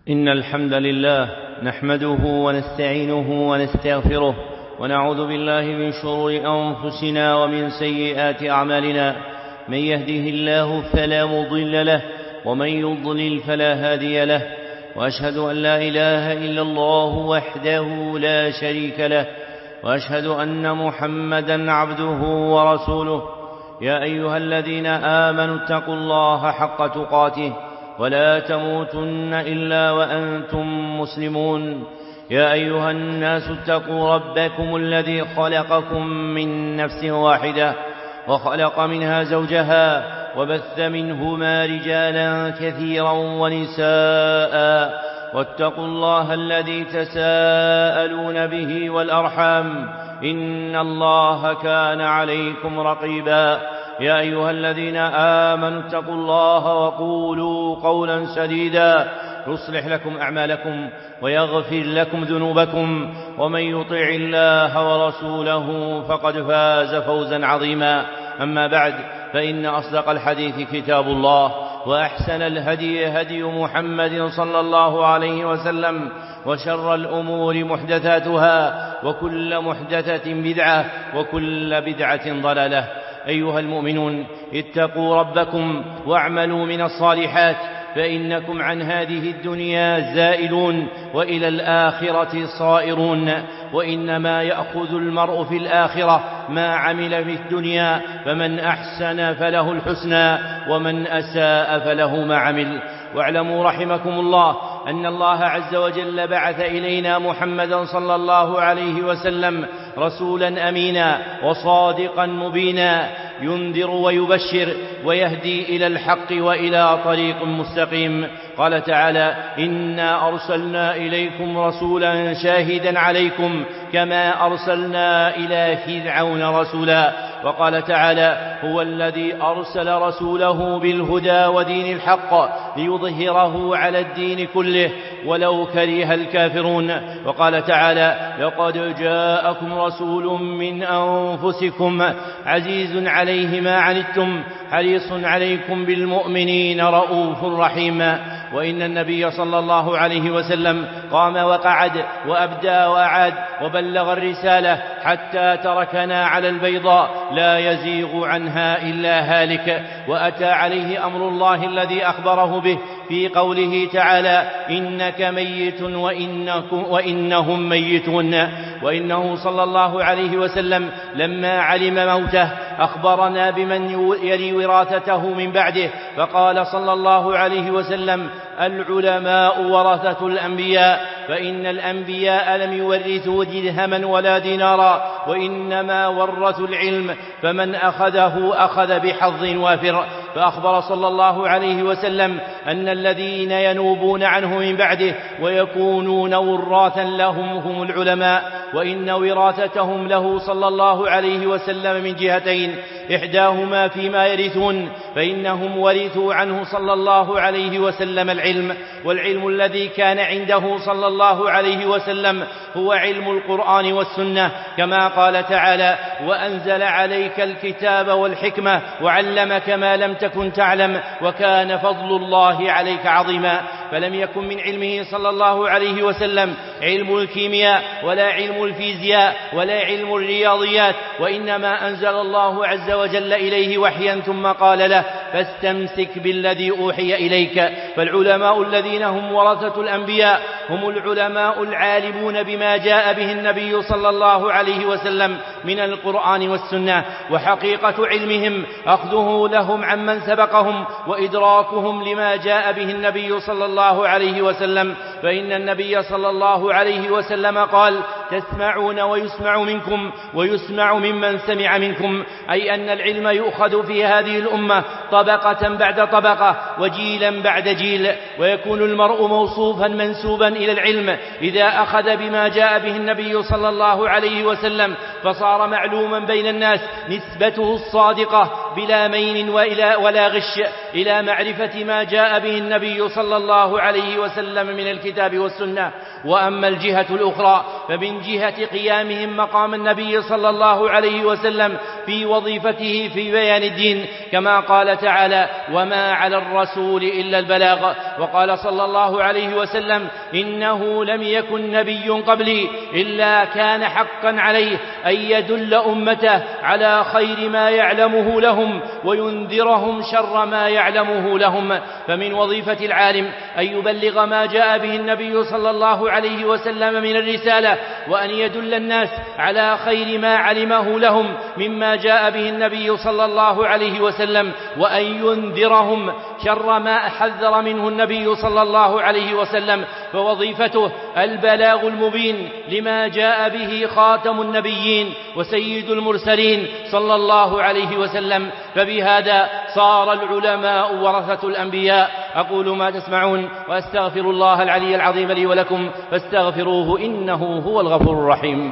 إن الحمد لله نحمده ونستعينه ونستغفره ونعوذ بالله من شرور أنفسنا ومن سيئات أعمالنا. من يهده الله فلا مضل له ومن يضلل فلا هادي له، وأشهد أن لا إله إلا الله وحده لا شريك له، وأشهد أن محمدا عبده ورسوله. يا أيها الذين آمنوا اتقوا الله حق تقاته ولا تموتن إلا وأنتم مسلمون. يا أيها الناس اتقوا ربكم الذي خلقكم من نفس واحدة وخلق منها زوجها وبث منهما رجالا كثيرا ونساء، واتقوا الله الذي تساءلون به والأرحام إن الله كان عليكم رقيبا. يا أيها الذين آمنوا اتقوا الله وقولوا قولا سديدا يصلح لكم أعمالكم ويغفر لكم ذنوبكم، ومن يطع الله ورسوله فقد فاز فوزا عظيما. أما بعد، فإن أصدق الحديث كتاب الله، وأحسن الهدي هدي محمد صلى الله عليه وسلم، وشر الأمور محدثاتها، وكل محدثة بدعة، وكل بدعة ضلالة. أيها المؤمنون، اتقوا ربكم واعملوا من الصالحات، فإنكم عن هذه الدنيا زائلون وإلى الآخرة صائرون، وإنما يأخذ المرء في الآخرة ما عمل في الدنيا، فمن أحسن فله الحسنى ومن أساء فله ما عمل. واعلموا رحمكم الله أن الله عز وجل بعث إلينا محمدا صلى الله عليه وسلم رسولا أمينا وصادقا مبينا، ينذر ويبشر ويهدي إلى الحق وإلى طريق مستقيم. قال تعالى: إنا أرسلنا إليكم رسولا شاهدا عليكم كما أرسلنا إلى فرعون رسولا. وقال تعالى: هو الذي أرسل رسوله بالهدى ودين الحق ليظهره على الدين كله ولو كره الكافرون. وقال تعالى: لقد جاءكم رسول من أنفسكم عزيز عليه ما عنتم حريص عليكم بالمؤمنين رؤوف رحيم. وإن النبي صلى الله عليه وسلم قام وقعد وأبدى وأعاد وبلغ الرسالة حتى تركنا على البيضاء لا يزيغ عنها إلا هالك. وأتى عليه أمر الله الذي أخبره به في قوله تعالى: إنك ميت وإنهم ميتون. وإنه صلى الله عليه وسلم لما علم موته أخبرنا بمن يلي وراثته من بعده، فقال صلى الله عليه وسلم: العلماء ورثة الأنبياء، فإن الأنبياء لم يورثوا درهما ولا دينارا، وإنما ورثوا العلم، فمن أخذه أخذ بحظ وافر. فأخبر صلى الله عليه وسلم أن الذين ينوبون عنه من بعده ويكونون وراثا لهم هم العلماء، وإن وراثتهم له صلى الله عليه وسلم من جهتين: إحداهما فيما يرثون، فإنهم ورثوا عنه صلى الله عليه وسلم العلم، والعلم الذي كان عنده صلى الله عليه وسلم هو علم القرآن والسنة، كما قال تعالى: وأنزل عليك الكتاب والحكمة وعلمك ما لم تكن تعلم وكان فضل الله عليك عظيما. فلم يكن من علمه صلى الله عليه وسلم علم الكيمياء ولا علم الفيزياء ولا علم الرياضيات، وإنما أنزل الله عز وجل إليه وحيا ثم قال له: فاستمسك بالذي أوحي إليك. فالعلماء الذين هم ورثة الأنبياء هم العلماء العالمون بما جاء به النبي صلى الله عليه وسلم من القرآن والسنة، وحقيقة علمهم أخذه لهم عمن سبقهم وإدراكهم لما جاء به النبي صلى الله عليه وسلم. فإن النبي صلى الله عليه وسلم قال: تسمعون ويسمع منكم ويسمع ممن سمع منكم، أي أن العلم يؤخذ في هذه الأمة طبقة بعد طبقة وجيلا بعد جيل، ويكون المرء موصوفا منسوبا إلى العلم إذا أخذ بما جاء به النبي صلى الله عليه وسلم، فصار معلوما بين الناس نسبته الصادقة بلا مين ولا غش، إلى معرفة ما جاء به النبي صلى الله عليه وسلم من الكتاب والسنة. وأما الجهة الأخرى فمن جهة قيامهم مقام النبي صلى الله عليه وسلم في وظيفته في بيان الدين، كما قال تعالى: وما على الرسول إلا البلاغ. وقال صلى الله عليه وسلم: إنه لم يكن نبي قبلي إلا كان حقا عليه أن يدل أمته على خير ما يعلمه لهم وينذرهم شر ما يعلمه لهم. فمن وظيفة العالم أن يبلغ ما جاء به النبي صلى الله عليه وسلم من الرسالة، وأن يدل الناس على خير ما علمه لهم مما جاء به النبي صلى الله عليه وسلم، وأن ينذرهم شر ما حذر منه النبي صلى الله عليه وسلم. فوظيفته البلاغ المبين لما جاء به خاتم النبيين وسيد المرسلين صلى الله عليه وسلم. فبهذا صار العلماء ورثة الأنبياء. أقول ما تسمعون وأستغفر الله العلي العظيم لي ولكم فاستغفروه إنه هو الغفور الرحيم.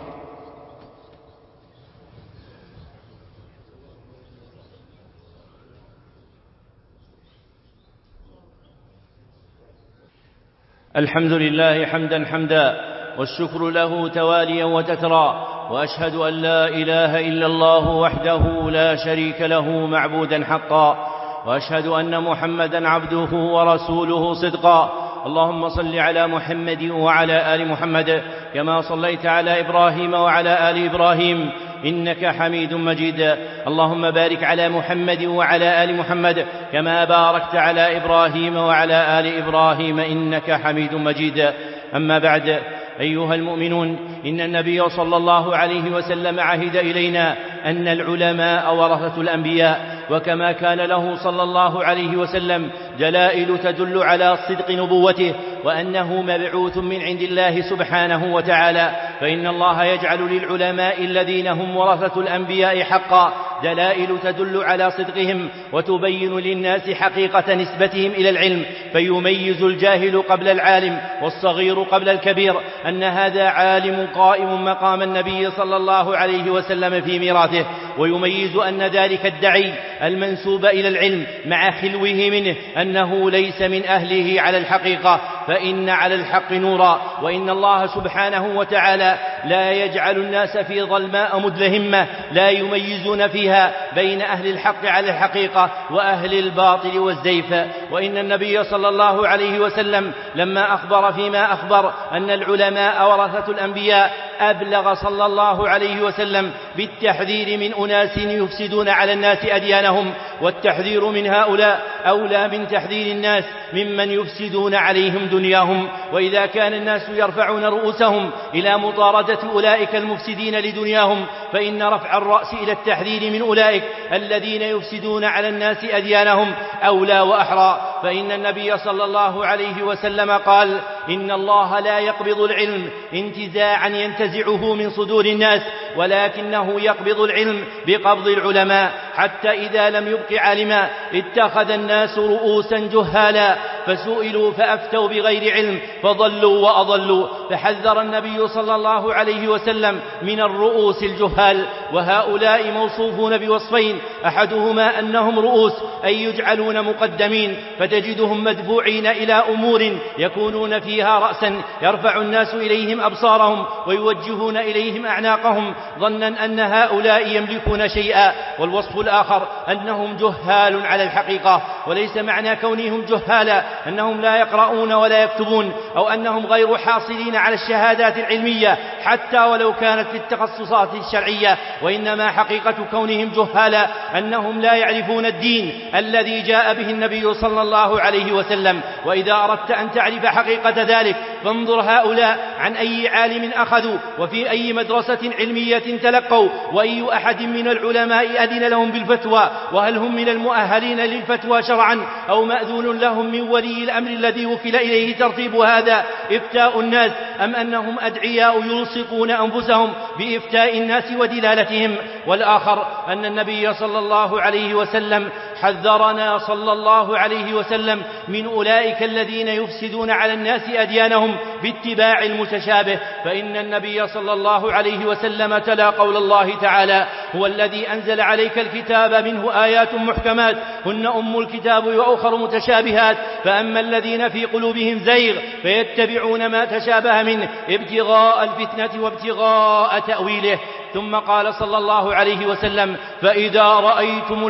الحمد لله حمدا حمدا، والشكر له تواليا وتترى، وأشهد أن لا إله إلا الله وحده لا شريك له معبودا حقا، وأشهد أن محمدا عبده ورسوله صدقا. اللهم صل على محمد وعلى آل محمد كما صليت على إبراهيم وعلى آل إبراهيم إنك حميد مجيد. اللهم بارك على محمد وعلى آل محمد كما باركت على إبراهيم وعلى آل إبراهيم إنك حميد مجيد. أما بعد، أيها المؤمنون، إن النبي صلى الله عليه وسلم عهد إلينا أن العلماء ورثة الأنبياء، وكما كان له صلى الله عليه وسلم دلائل تدل على صدق نبوته وأنه مبعوث من عند الله سبحانه وتعالى، فإن الله يجعل للعلماء الذين هم ورثة الأنبياء حقا دلائل تدل على صدقهم وتبين للناس حقيقة نسبتهم إلى العلم، فيميز الجاهل قبل العالم والصغير قبل الكبير أن هذا عالم قائم مقام النبي صلى الله عليه وسلم في ميراثه، ويميز أن ذلك الدعي المنسوب إلى العلم مع خلوه منه أنه ليس من أهله على الحقيقة، فإن على الحق نورا، وإن الله سبحانه وتعالى لا يجعل الناس في ظلماء مدلهمة لا يميزون فيها بين أهل الحق على الحقيقة وأهل الباطل والزيف. وإن النبي صلى الله عليه وسلم لما أخبر فيما أخبر أن العلماء ورثة الأنبياء أبلغ صلى الله عليه وسلم بالتحذير من أناس يفسدون على الناس أديانهم، والتحذير من هؤلاء أولى من تحذير الناس ممن يفسدون عليهم دنياهم. وإذا كان الناس يرفعون رؤوسهم إلى مطاردة أولئك المفسدين لدنياهم، فإن رفع الرأس إلى التحذير من أولئك الذين يفسدون على الناس أديانهم أولى وأحرى. فإن النبي صلى الله عليه وسلم قال: إن الله لا يقبض العلم انتزاعا ينتزعه من صدور الناس، ولكنه يقبض العلم بقبض العلماء، حتى إذا لم يبق عالما اتخذ الناس رؤوسا جهالا فسئلوا فأفتوا بغير علم فضلوا وأضلوا. فحذر النبي صلى الله عليه وسلم من الرؤوس الجهال، وهؤلاء موصوفون بوصفين: أحدهما أنهم رؤوس أي يجعلون مقدمين، فتجدهم مدفوعين إلى أمور يكونون فيها رأسا يرفع الناس إليهم أبصارهم ويوجهون إليهم أعناقهم ظنا أن هؤلاء يملكون شيئا. والوصف الآخر أنهم جهال على الحقيقة، وليس معنى كونهم جهالا أنهم لا يقرؤون ولا يكتبون أو أنهم غير حاصلين على الشهادات العلمية حتى ولو كانت في التخصصات الشرعية، وإنما حقيقة كونهم جهالا أنهم لا يعرفون الدين الذي جاء به النبي صلى الله عليه وسلم. وإذا أردت أن تعرف حقيقة ذلك فانظر هؤلاء عن أي عالم أخذوا، وفي أي مدرسة علمية تلقوا، وأي أحد من العلماء أذن لهم بالفتوى، وهل هم من المؤهلين للفتوى شرعا أو مأذون لهم من ولي الأمر الذي وكل إليه ترتيب هذا إفتاء الناس، أم أنهم أدعياء يلصقون أنفسهم بإفتاء الناس ودلالتهم. والآخر أن النبي صلى الله عليه وسلم حذرنا صلى الله عليه وسلم من أولئك الذين يفسدون على الناس أديانهم باتباع المتشابه، فإن النبي صلى الله عليه وسلم تلا قول الله تعالى: هو الذي أنزل عليك الكتاب منه آيات محكمات هن أم الكتاب وأخر متشابهات، فأما الذين في قلوبهم زيغ فيتبعون ما تشابه منه ابتغاء الفتنة وابتغاء تأويله. ثم قال صلى الله عليه وسلم: فإذا رأيتم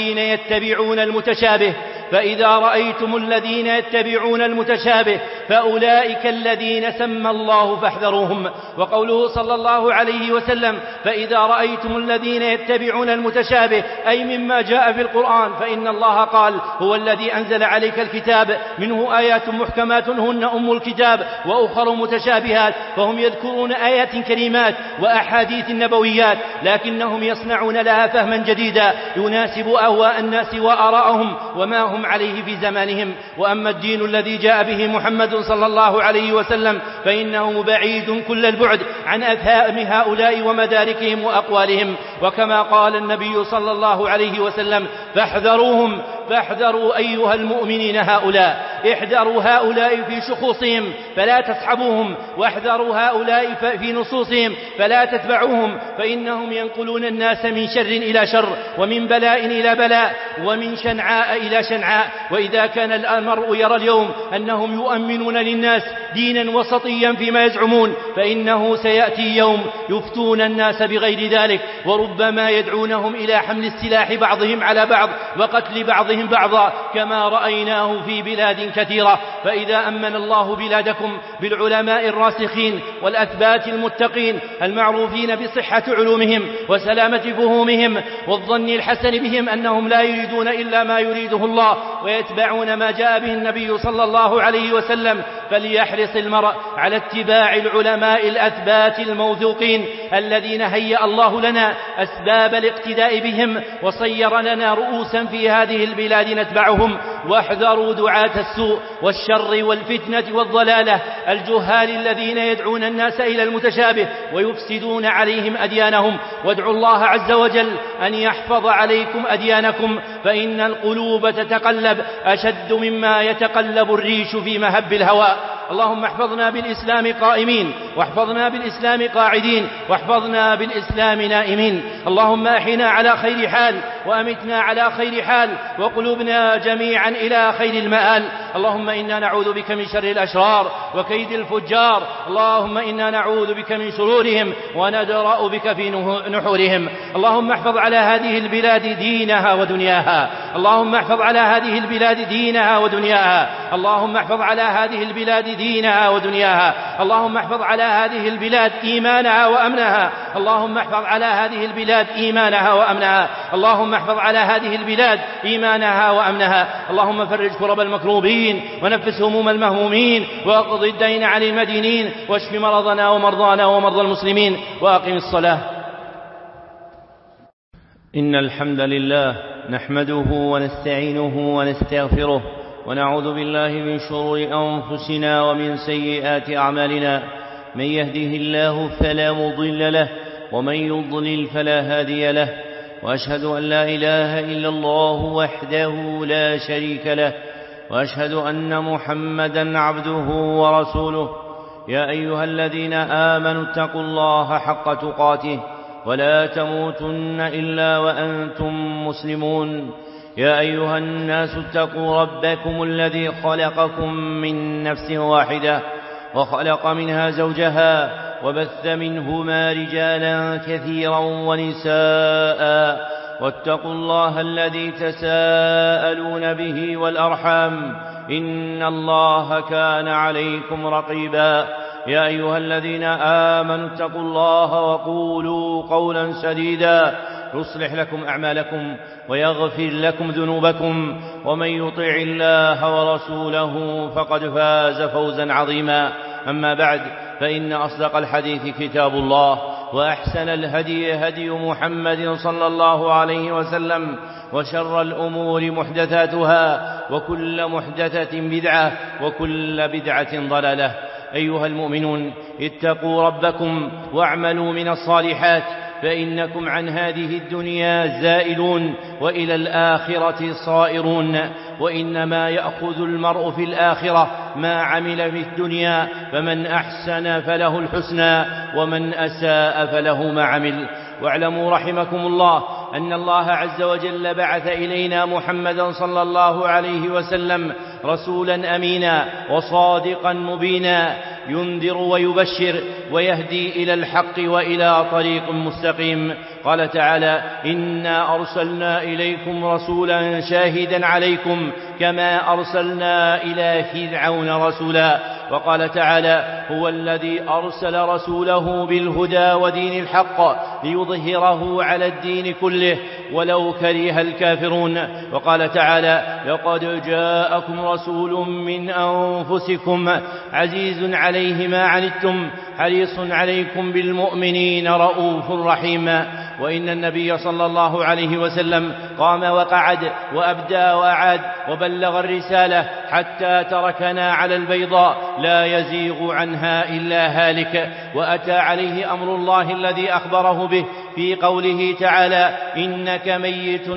الذين يتبعون المتشابه فأولئك الذين سمى الله فاحذروهم. وقوله صلى الله عليه وسلم: فإذا رأيتم الذين يتبعون المتشابه أي مما جاء في القرآن، فإن الله قال: هو الذي أنزل عليك الكتاب منه آيات محكمات هن أم الكتاب وأخر متشابهات، فهم يذكرون آيات كريمات وأحاديث نبويات، لكنهم يصنعون لها فهما جديدا يناسب أهواء الناس وآراءهم وما هم عليه في زمانهم. وأما الدين الذي جاء به محمد صلى الله عليه وسلم فإنه بعيد كل البعد عن أفهام هؤلاء ومداركهم وأقوالهم. وكما قال النبي صلى الله عليه وسلم: فاحذروهم، فاحذروا أيها المؤمنين هؤلاء، احذروا هؤلاء في شخوصهم فلا تصحبوهم، واحذروا هؤلاء في نصوصهم فلا تتبعوهم، فإنهم ينقلون الناس من شر إلى شر، ومن بلاء إلى بلاء، ومن شنعاء إلى شنعاء. وإذا كان المرء يرى اليوم أنهم يؤمنون للناس دينا وسطيا فيما يزعمون، فإنه سيأتي يوم يفتون الناس بغير ذلك، وربما يدعونهم إلى حمل السلاح بعضهم على بعض وقتل بعضهم بعضا، كما رأيناه في بلاد كثيرة. فإذا أمن الله بلادكم بالعلماء الراسخين والأثبات المتقين المعروفين بصحة علومهم وسلامة فهومهم والظن الحسن بهم أنهم لا يريدون إلا ما يريده الله ويتبعون ما جاء به النبي صلى الله عليه وسلم، فليحرص المرء على اتباع العلماء الأثبات الموثوقين الذين هيأ الله لنا أسباب الاقتداء بهم وصير لنا رؤوسا في هذه البلاد نتبعهم. واحذروا دعاة السوء والشر والفتنة والضلالة الجهال الذين يدعون الناس إلى المتشابه ويفسدون عليهم أديانهم، وادعوا الله عز وجل أن يحفظ عليكم أديانكم، فإن القلوب تتقلب أشد مما يتقلب الريش في مهب الهواء. اللهم احفظنا بالإسلام قائمين، واحفظنا بالإسلام قاعدين، واحفظنا بالإسلام نائمين. اللهم أحنا على خير حال، وأمتنا على خير حال، وقلوبنا جميعا إلى خير المآل. اللهم إنا نعوذ بك من شر الأشرار وكيد الفجار، اللهم إنا نعوذ بك من شرورهم وندرأ بك في نحورهم. اللهم احفظ على هذه البلاد دينها ودنياها، اللهم احفظ على هذه البلاد دينها ودنياها، اللهم احفظ على هذه البلاد دينها ودنياها، اللهم احفظ على هذه البلاد إيمانها وأمنها، اللهم احفظ على هذه البلاد إيمانها وأمنها، اللهم احفظ على هذه البلاد إيمانها وأمنها. اللهم فرج كرب المكروبين ونفس هموم المهمومين واقض الدين عن المدينين واشف مرضنا ومرضانا ومرضى المسلمين وأقم الصلاة. إن الحمد لله نحمده ونستعينه ونستغفره ونعوذ بالله من شرور أنفسنا ومن سيئات أعمالنا، من يهده الله فلا مضل له ومن يضلل فلا هادي له، وأشهد أن لا إله إلا الله وحده لا شريك له، وأشهد أن محمدا عبده ورسوله. يا أيها الذين آمنوا اتقوا الله حق تقاته ولا تموتن إلا وأنتم مسلمون. يا أيها الناس اتقوا ربكم الذي خلقكم من نفس واحدة وخلق منها زوجها وبث منهما رجالا كثيرا ونساء، واتقوا الله الذي تساءلون به والأرحام إن الله كان عليكم رقيبا. يا أيها الذين آمنوا اتقوا الله وقولوا قولا سديدا يصلح لكم أعمالكم ويغفر لكم ذنوبكم، ومن يطع الله ورسوله فقد فاز فوزا عظيما. أما بعد، فإن أصدق الحديث كتاب الله، وأحسن الهدي هدي محمد صلى الله عليه وسلم، وشر الأمور محدثاتها، وكل محدثة بدعة، وكل بدعة ضلالة. أيها المؤمنون، اتقوا ربكم واعملوا من الصالحات، فإنكم عن هذه الدنيا زائلون وإلى الآخرة صائرون، وإنما يأخذ المرء في الآخرة ما عمل في الدنيا، فمن أحسن فله الحسنى ومن أساء فله ما عمل. واعلموا رحمكم الله أن الله عز وجل بعث إلينا محمدا صلى الله عليه وسلم رسولا أمينا وصادقا مبينا، ينذر ويبشر ويهدي إلى الحق وإلى طريق مستقيم. قال تعالى: إنا أرسلنا إليكم رسولا شاهدا عليكم كما أرسلنا إلى فرعون رسولا. وقال تعالى: هو الذي أرسل رسوله بالهدى ودين الحق ليظهره على الدين كله ولو كره الكافرون. وقال تعالى: لقد جاءكم رسول من أنفسكم عزيز عليه ما عنتم حريص عليكم بالمؤمنين رؤوف رحيم. وإن النبي صلى الله عليه وسلم قام وقعد وأبدى وأعاد وبلغ الرسالة حتى تركنا على البيضاء لا يزيغ عنها إلا هالك. وأتى عليه أمر الله الذي أخبره به في قوله تعالى: إنك ميت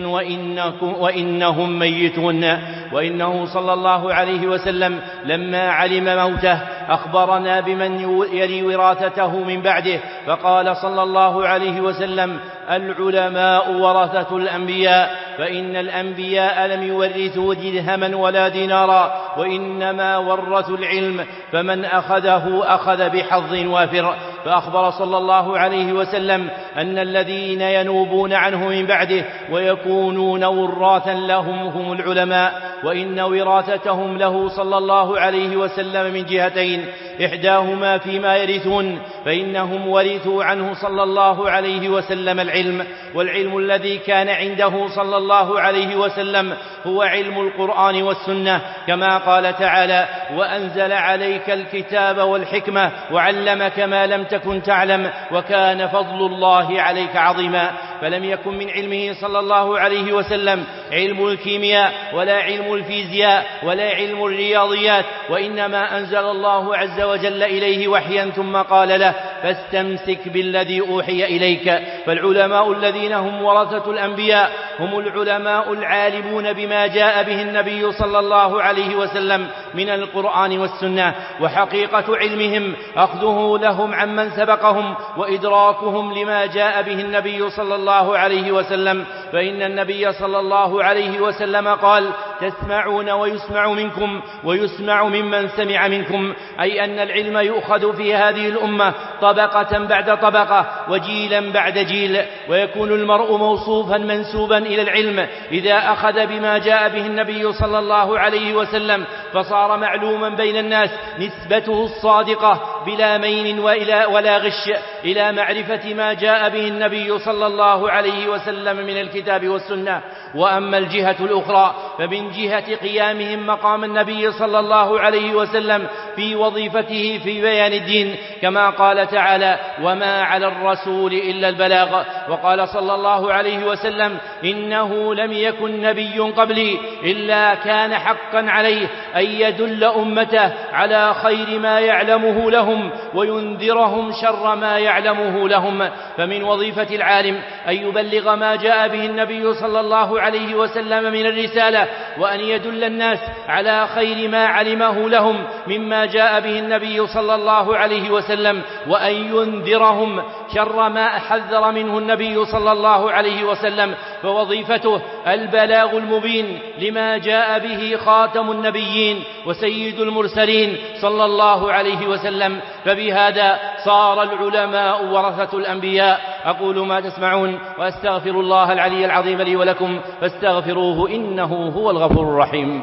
وإنهم ميتون. وإنه صلى الله عليه وسلم لما علم موته أخبرنا بمن يلي وراثته من بعده، فقال صلى الله عليه وسلم: العلماء ورثة الأنبياء، فإن الأنبياء لم يورثوا درهما ولا دينارا، وإنما ورثوا العلم، فمن أخذه أخذ بحظ وافر. فأخبر صلى الله عليه وسلم أن الذين ينوبون عنه من بعده ويكونون وراثا لهم هم العلماء، وإن وراثتهم له صلى الله عليه وسلم من جهتين: إحداهما فيما يرثون، فإنهم ورثوا عنه صلى الله عليه وسلم العلم، والعلم الذي كان عنده صلى الله عليه وسلم هو علم القرآن والسنة، كما قال تعالى: وأنزل عليك الكتاب والحكمة وعلمك ما لم تكن تعلم وكان فضل الله عليك عظيما. فلم يكن من علمه صلى الله عليه وسلم علم الكيمياء ولا علم الفيزياء ولا علم الرياضيات، وإنما أنزل الله عز وجل إليه وحيا ثم قال له: فاستمسك بالذي أوحي إليك. فالعلماء الذين هم ورثة الأنبياء هم العلماء العالمون بما جاء به النبي صلى الله عليه وسلم من القرآن والسنة، وحقيقة علمهم أخذه لهم عمن سبقهم وإدراكهم لما جاء به النبي صلى الله عليه وسلم. فإن النبي صلى الله عليه وسلم قال: تسمعون ويسمع منكم ويسمع ممن سمع منكم، أي أن العلم يؤخذ في هذه الأمة طبقة بعد طبقة وجيلا بعد جيل، ويكون المرء موصوفا منسوبا إلى العلم إذا أخذ بما جاء به النبي صلى الله عليه وسلم، فصار معلوما بين الناس نسبته الصادقة بلا مين ولا غش إلى معرفة ما جاء به النبي صلى الله عليه وسلم من الكتاب والسنة. وأما الجهة الأخرى فمن جهة قيامهم مقام النبي صلى الله عليه وسلم في وظيفته في بيان الدين، كما قال تعالى: وما على الرسول إلا البلاغ. وقال صلى الله عليه وسلم: إنه لم يكن نبي قبلي إلا كان حقا عليه أن يدل أمته على خير ما يعلمه لهم وينذرهم شر ما يعلمه لهم. فمن وظيفة العالم أن يبلغ ما جاء به النبي صلى الله عليه وسلم من الرسالة، وأن يدل الناس على خير ما علمه لهم مما جاء به النبي صلى الله عليه وسلم، وأن ينذرهم شر ما حذر منه النبي صلى الله عليه وسلم. فوظيفته البلاغ المبين لما جاء به خاتم النبيين وسيد المرسلين صلى الله عليه وسلم. فبهذا صار العلماء ورثة الأنبياء. أقول ما تسمعون وأستغفر الله العلي العظيم لي ولكم فاستغفروه إنه هو الغفور الرحيم.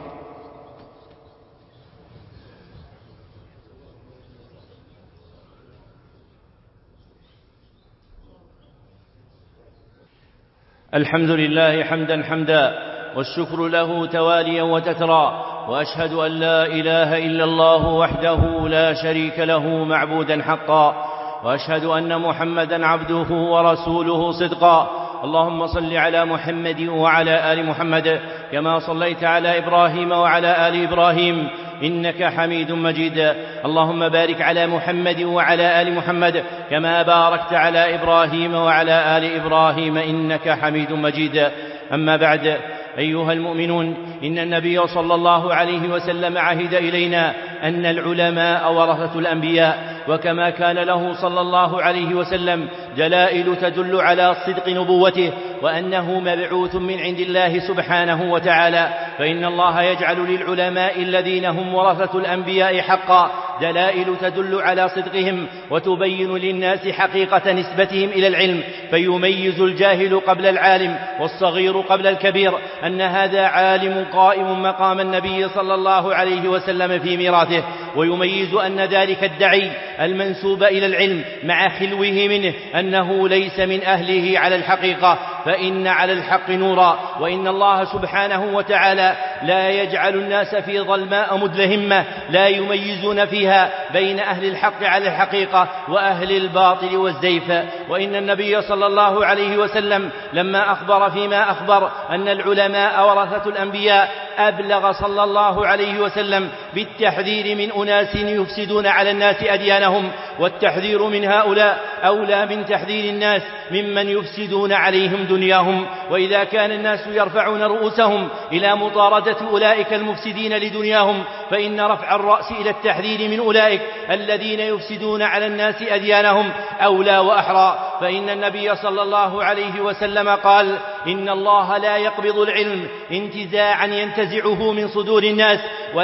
الحمد لله حمدا حمدا والشكر له تواليا وتترى، وأشهد أن لا إله إلا الله وحده لا شريك له معبودا حقا، وأشهد أن محمدا عبده ورسوله صدقا، اللهم صل على محمد وعلى آل محمد كما صليت على إبراهيم وعلى آل إبراهيم إنك حميد مجيد. اللهم بارك على محمد وعلى آل محمد كما باركت على إبراهيم وعلى آل إبراهيم إنك حميد مجيد. أما بعد، أيها المؤمنون، إن النبي صلى الله عليه وسلم عهد إلينا أن العلماء ورثة الأنبياء، وكما كان له صلى الله عليه وسلم دلائل تدل على صدق نبوته وأنه مبعوث من عند الله سبحانه وتعالى، فإن الله يجعل للعلماء الذين هم ورثة الأنبياء حقا دلائل تدل على صدقهم وتبين للناس حقيقة نسبتهم إلى العلم، فيميز الجاهل قبل العالم والصغير قبل الكبير أن هذا عالم قائم مقام النبي صلى الله عليه وسلم في ميراثه، ويميز أن ذلك الدعي المنسوب إلى العلم مع خلوه منه أنه ليس من أهله على الحقيقة، فإن على الحق نورا، وإن الله سبحانه وتعالى لا يجعل الناس في ظلماء مدلهمة لا يميزون فيها بين أهل الحق على الحقيقة وأهل الباطل والزيف. وإن النبي صلى الله عليه وسلم لما أخبر فيما أخبر أن العلماء ورثة الأنبياء أبلغ صلى الله عليه وسلم بالتحذير من أناس يفسدون على الناس أديانهم، والتحذير من هؤلاء أولى من تحذير الناس ممن يفسدون عليهم دنياهم. وإذا كان الناس يرفعون رؤوسهم إلى مطاردة أولئك المفسدين لدنياهم، فإن رفع الرأس إلى التحذير من أولئك الذين يفسدون على الناس أديانهم أولى وأحرى. فإن النبي صلى الله عليه وسلم قال: إن الله لا يقبض العلم انتزاعا ينتزعه من صدور الناس،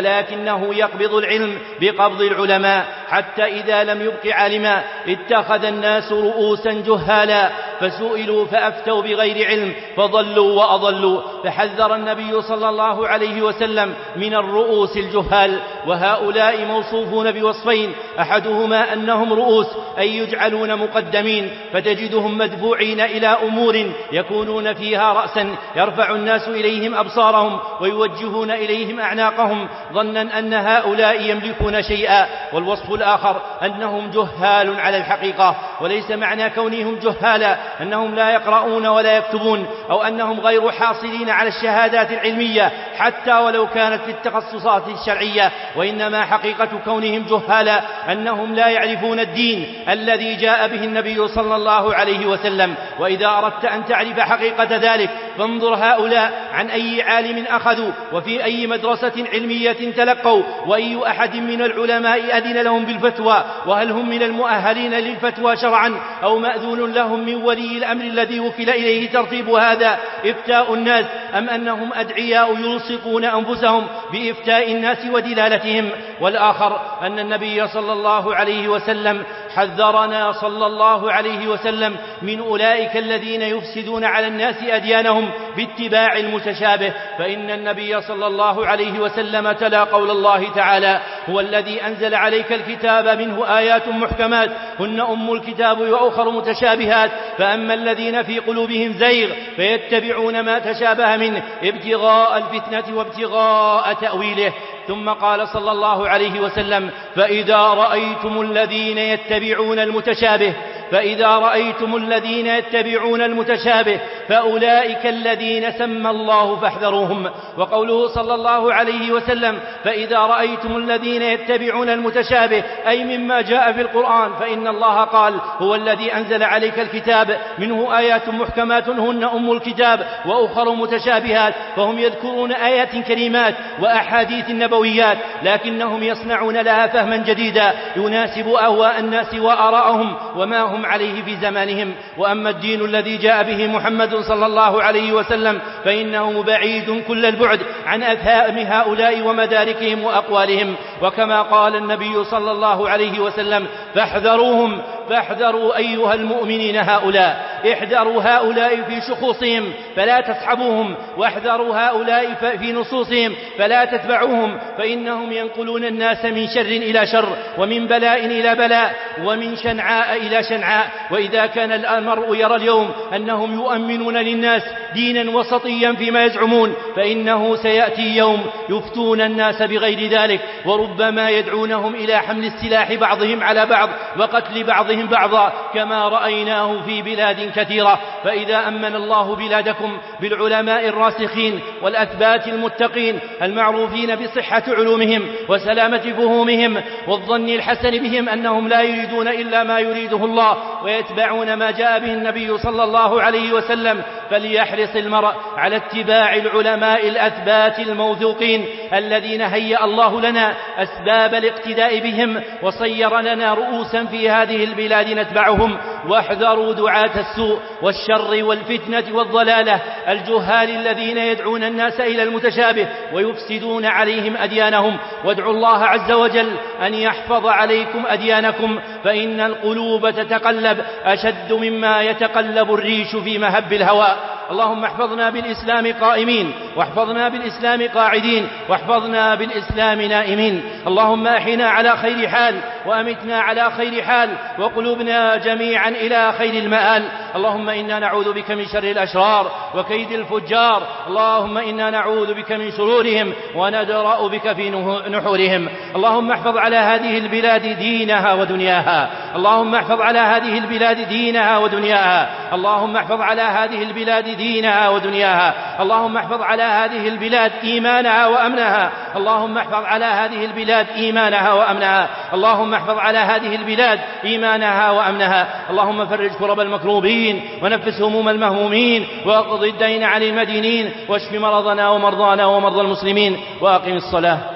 ولكنه يقبض العلم بقبض العلماء، حتى إذا لم يبق عالما اتخذ الناس رؤوسا جهالا فسئلوا فأفتوا بغير علم فضلوا وأضلوا. فحذر النبي صلى الله عليه وسلم من الرؤوس الجهال، وهؤلاء موصوفون بوصفين: أحدهما أنهم رؤوس أي يجعلون مقدمين، فتجدهم مدفوعين إلى أمور يكونون فيها رأسا يرفع الناس إليهم أبصارهم ويوجهون إليهم أعناقهم ظنا أن هؤلاء يملكون شيئا. والوصف الآخر أنهم جهال على الحقيقة، وليس معنى كونهم جهالا أنهم لا يقرؤون ولا يكتبون أو أنهم غير حاصلين على الشهادات العلمية حتى ولو كانت في التخصصات الشرعية، وإنما حقيقة كونهم جهالا أنهم لا يعرفون الدين الذي جاء به النبي صلى الله عليه وسلم. وإذا أردت أن تعرف حقيقة ذلك فانظر هؤلاء عن أي عالم أخذوا، وفي أي مدرسة علمية تلقوا، وأي أحد من العلماء أذن لهم بالفتوى، وهل هم من المؤهلين للفتوى شرعا أو مأذون لهم من ولي الأمر الذي وكل إليه ترتيب هذا إفتاء الناس، أم أنهم أدعياء يلصقون أنفسهم بإفتاء الناس ودلالتهم. والآخر أن النبي صلى الله عليه وسلم حذرنا صلى الله عليه وسلم من أولئك الذين يفسدون على الناس أديانهم باتباع المتشابه، فإن النبي صلى الله عليه وسلم تلا قول الله تعالى: هو الذي أنزل عليك الكتاب منه آيات محكمات هن أم الكتاب وأخر متشابهات، فأما الذين في قلوبهم زيغ فيتبعون ما تشابه منه ابتغاء الفتنة وابتغاء تأويله. ثم قال صلى الله عليه وسلم: فإذا رأيتم الذين يتبعون المتشابه فأولئك الذين سمى الله فاحذروهم. وقوله صلى الله عليه وسلم: فإذا رأيتم الذين يتبعون المتشابه أي مما جاء في القرآن، فإن الله قال: هو الذي أنزل عليك الكتاب منه آيات محكمات هن أم الكتاب وأخر متشابهات، فهم يذكرون آيات كريمات وأحاديث نبويات، لكنهم يصنعون لها فهما جديدا يناسب أهواء الناس وآراءهم وما هم عليه في زمانهم. وأما الدين الذي جاء به محمد صلى الله عليه وسلم فإنه بعيد كل البعد عن أفهام هؤلاء ومداركهم وأقوالهم. وكما قال النبي صلى الله عليه وسلم: فاحذروهم، فاحذروا أيها المؤمنين هؤلاء، احذروا هؤلاء في شخوصهم فلا تصحبوهم، واحذروا هؤلاء في نصوصهم فلا تتبعوهم، فإنهم ينقلون الناس من شر إلى شر، ومن بلاء إلى بلاء، ومن شنعاء إلى شنعاء. وإذا كان المرء يرى اليوم أنهم يؤمنون للناس دينا وسطيا فيما يزعمون، فإنه سيأتي يوم يفتون الناس بغير ذلك، وربما يدعونهم إلى حمل السلاح بعضهم على بعض وقتل بعضهم بعضا، كما رأيناه في بلاد كثيرة. فإذا أمن الله بلادكم بالعلماء الراسخين والأثبات المتقين المعروفين بصحة علومهم وسلامة فهومهم والظن الحسن بهم أنهم لا يريدون إلا ما يريده الله ويتبعون ما جاء به النبي صلى الله عليه وسلم، فليحرص المرء على اتباع العلماء الأثبات الموثوقين الذين هيأ الله لنا أسباب الاقتداء بهم وصير لنا رؤوسا في هذه البلاد نتبعهم. واحذروا دعاة السوء والشر والفتنة والضلالة الجهال الذين يدعون الناس إلى المتشابه ويفسدون عليهم أديانهم. وادعوا الله عز وجل أن يحفظ عليكم أديانكم، فإن القلوب تتقلب أشد مما يتقلب الريش في مهب الهواء. اللهم احفظنا بالإسلام قائمين، واحفظنا بالإسلام قاعدين، واحفظنا بالإسلام نائمين. اللهم أحنا على خير حال، وأمتنا على خير حال، وقلوبنا جميعا إلى خير المآل. اللهم إنا نعوذ بك من شر الأشرار وكيد الفجار. اللهم إنا نعوذ بك من شرورهم وندرأ بك في نحورهم. اللهم احفظ على هذه البلاد دينها ودنياها. اللهم احفظ على هذه البلاد دينها ودنياها. اللهم احفظ على هذه البلاد دينها ودنياها. اللهم احفظ على هذه البلاد إيمانها وأمنها. اللهم احفظ على هذه البلاد إيمانها وأمنها. اللهم احفظ على هذه البلاد إيمانها وأمنها. اللهم فرج كرب المكروبين ونفس هموم المهمومين واقض الدين عن المدينين واشف مرضنا ومرضانا ومرضى المسلمين. وأقم الصلاة.